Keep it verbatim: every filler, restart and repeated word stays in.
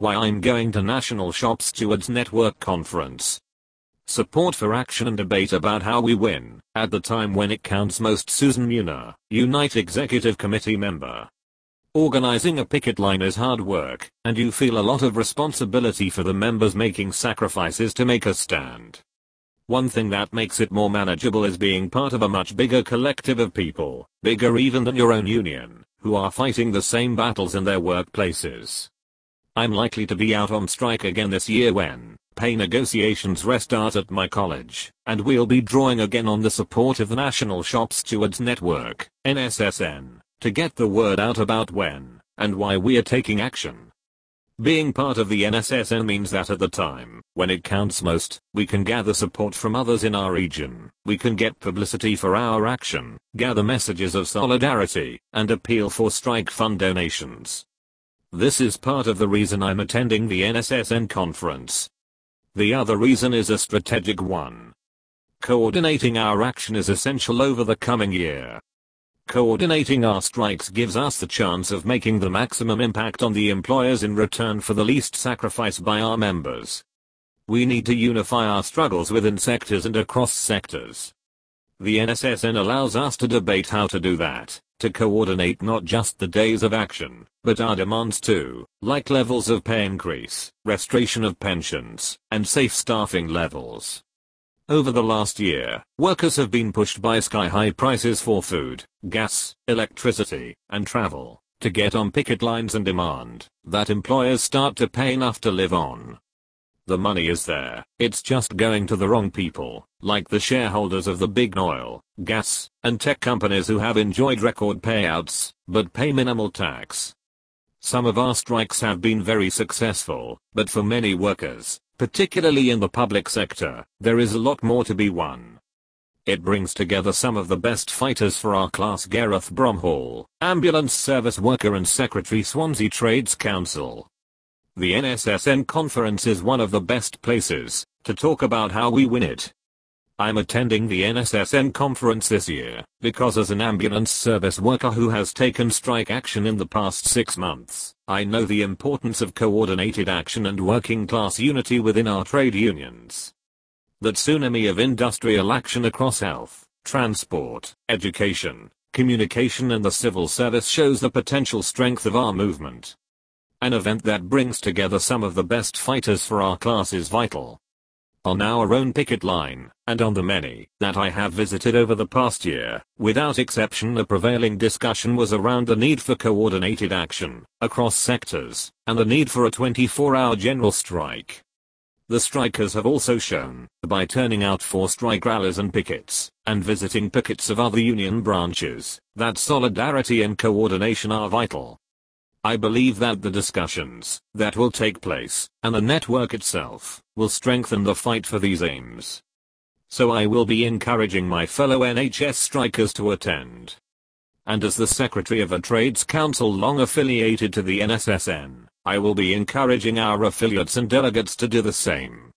why I'm going to National Shop Stewards Network Conference. Support for action and debate about how we win, at the time when it counts most. Susan Muner, Unite Executive Committee member. Organizing a picket line is hard work, and you feel a lot of responsibility for the members making sacrifices to make a stand. One thing that makes it more manageable is being part of a much bigger collective of people, bigger even than your own union, who are fighting the same battles in their workplaces. I'm likely to be out on strike again this year when pay negotiations restart at my college, and we'll be drawing again on the support of the National Shop Stewards Network, N S S N, to get the word out about when and why we are taking action. Being part of the N S S N means that at the time when it counts most, we can gather support from others in our region, we can get publicity for our action, gather messages of solidarity, and appeal for strike fund donations. This is part of the reason I'm attending the N S S N conference. The other reason is a strategic one. Coordinating our action is essential over the coming year. Coordinating our strikes gives us the chance of making the maximum impact on the employers in return for the least sacrifice by our members. We need to unify our struggles within sectors and across sectors. The N S S N allows us to debate how to do that, to coordinate not just the days of action, but our demands too, like levels of pay increase, restoration of pensions, and safe staffing levels. Over the last year, workers have been pushed by sky-high prices for food, gas, electricity, and travel, to get on picket lines and demand that employers start to pay enough to live on. The money is there, it's just going to the wrong people, like the shareholders of the big oil, gas, and tech companies who have enjoyed record payouts, but pay minimal tax. Some of our strikes have been very successful, but for many workers, particularly in the public sector, there is a lot more to be won. It brings together some of the best fighters for our class. Gareth Bromhall, ambulance service worker and secretary, Swansea Trades Council. The N S S N conference is one of the best places to talk about how we win it. I'm attending the N S S N conference this year because as an ambulance service worker who has taken strike action in the past six months, I know the importance of coordinated action and working class unity within our trade unions. That tsunami of industrial action across health, transport, education, communication and the civil service shows the potential strength of our movement. An event that brings together some of the best fighters for our class is vital. On our own picket line, and on the many that I have visited over the past year, without exception the prevailing discussion was around the need for coordinated action across sectors, and the need for a twenty-four hour general strike. The strikers have also shown, by turning out for strike rallies and pickets, and visiting pickets of other union branches, that solidarity and coordination are vital. I believe that the discussions that will take place, and the network itself, will strengthen the fight for these aims. So I will be encouraging my fellow N H S strikers to attend. And as the secretary of a trades council long affiliated to the N S S N, I will be encouraging our affiliates and delegates to do the same.